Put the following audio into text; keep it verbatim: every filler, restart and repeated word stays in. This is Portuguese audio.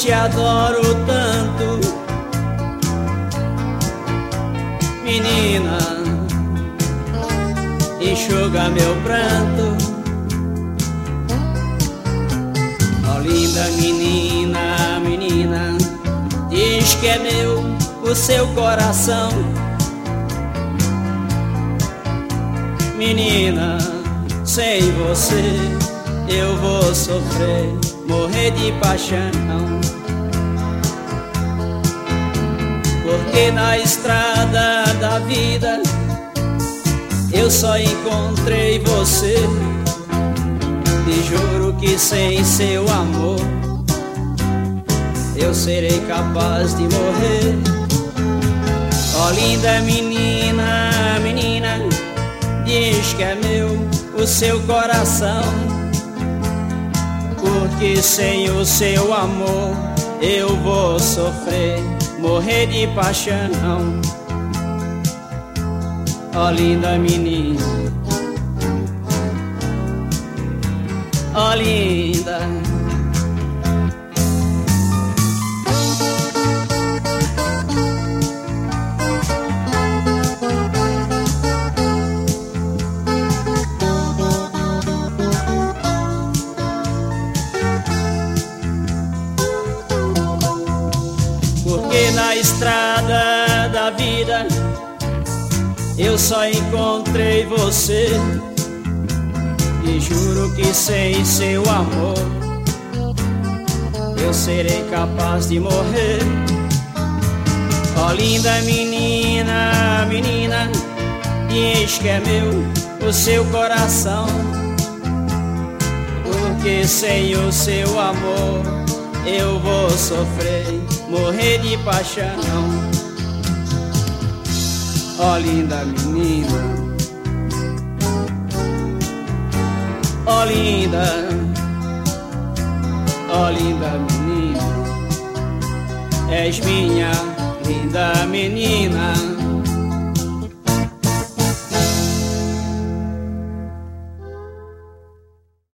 te adoro tanto, menina, enxuga meu pranto. Ó linda menina, menina, diz que é meu o seu coração. Menina, sem você eu vou sofrer, morrer de paixão. Porque na estrada da vida eu só encontrei você. E juro que sem seu amor eu serei capaz de morrer. Ó linda menina, menina, diz que é meu o seu coração. Porque sem o seu amor eu vou sofrer, morrer de paixão. Ó linda menina, ó linda. Porque na estrada da vida eu só encontrei você. E juro que sem seu amor eu serei capaz de morrer. Ó linda menina, menina, diz que é meu o seu coração. Porque sem o seu amor eu vou sofrer, morrer de paixão. Ó linda menina, ó linda, ó linda menina, és minha linda menina.